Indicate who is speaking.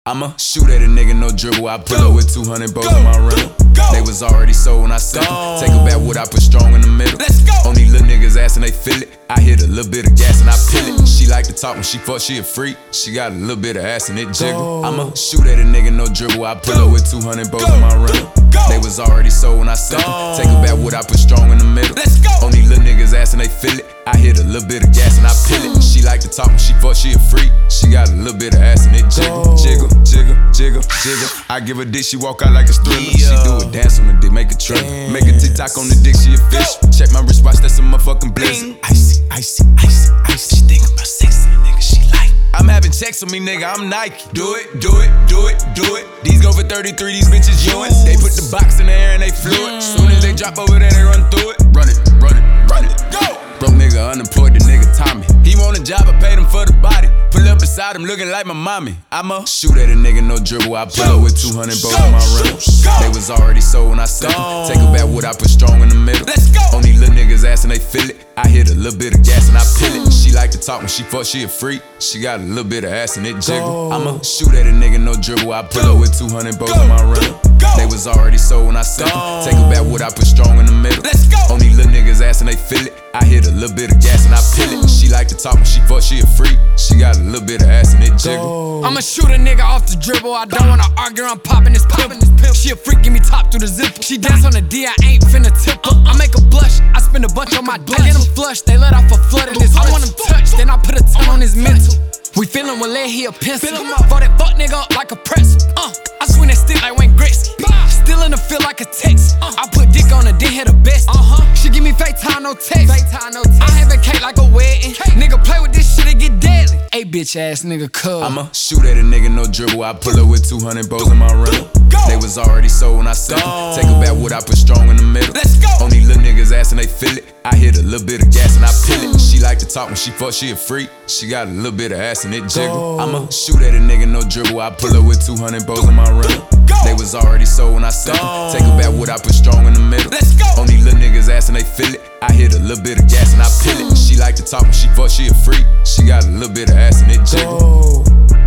Speaker 1: I'ma shoot at a nigga, no dribble. I pull up with 200 bows in my rental. They was already sold when I sent them. Take a back wood, I put strong in the middle. On these little niggas ass and they feel it. I hit a little bit of gas and I peel it. She like to talk when she fuck, she a freak. She got a little bit of ass and it jiggle. I'ma shoot at a nigga, no dribble. I pull up with 200 bows in my rental. They was already sold when I sent them. Take a back wood, I put strong in the middle. On these little niggas ass and they feel it. I hit a little bit of gas and I peel it. She like to talk when she fuck, she a freak. She got a little bit of ass and it jiggle. Jiggle, jiggle, jiggle, jiggle. I give her dick, she walk out like a thriller. She do a dance on the dick, make a trigger. Make a TikTok on the dick, she a fish. Check my wristwatch, that's a motherfucking blizzard. Icy, icy, icy, icy. She think about sex, nigga, she like. I'm having checks on me, nigga, I'm Nike. Do it, do it, do it, do it. These go for 33, these bitches Ewins. They put the box in the air and they flew it. Soon as they drop over there, they run through it. Run it, run it, run it, go! Broke nigga, unemployed, the nigga Tommy. He want a job, I paid him for the body. Pull up beside him, looking like my mommy. I'ma shoot at a nigga, no dribble. I pull up with 200 bows in my rental. They was already sold when I sent them. Take a back wood, I put strong in the middle. On these little niggas ass and they feel it. I hit a little bit of gas and I peel it. She like to talk when she fuck, she a freak. She got a little bit of ass and it jiggle. I'ma shoot at a nigga, no dribble. I pull up with 200 bows in my rental. They was already sold when I sent them. Take a back wood, I put strong in the middle. On these little niggas ass and they feel it. I hit a little bit of gas and I peel it. She like to talk when she fuck, she a freak. She got a little bit of ass and it jiggle.
Speaker 2: I'ma shoot a nigga off the dribble. I don't wanna argue, I'm popping this pimple. She a freak, give me top through the zipper. She dance on the D, I ain't finna tip her. I make her blush, I spend a bunch on my dust. I get him flushed, they let off a flood in his. I want him touched, then I put a ton on his mental. We feelin' with lead, he a pencil. For that fuck nigga up like a pretzel. I swing that stick like Wayne Gretzky. Still in the field like a Texas. I put dick on her, then hit her best. She give me FaceTime, no text. I have a cake like a wedding. Nigga play with this shit, it get deadly. Hey bitch ass nigga, cuz
Speaker 1: I'ma shoot at a nigga, no dribble. I pull up with 200 bows in my rental. They was already sold when I sent them. Take a back wood, I put strong in the middle. On these little niggas ass and they feel it. I hit a little bit of gas and I peel it. She like to talk when she fuck, she a freak. She got a little bit of ass and it jiggle. I'ma shoot at a nigga, no dribble. I pull up with 200 bows in my rental. They was already sold when I sent them. Take a back wood, I put strong in the middle. On these little niggas ass and they feel it. I hit a little bit of gas and I peel it. She like to talk when she fuck, she a freak. She got a little bit of ass and it jiggle.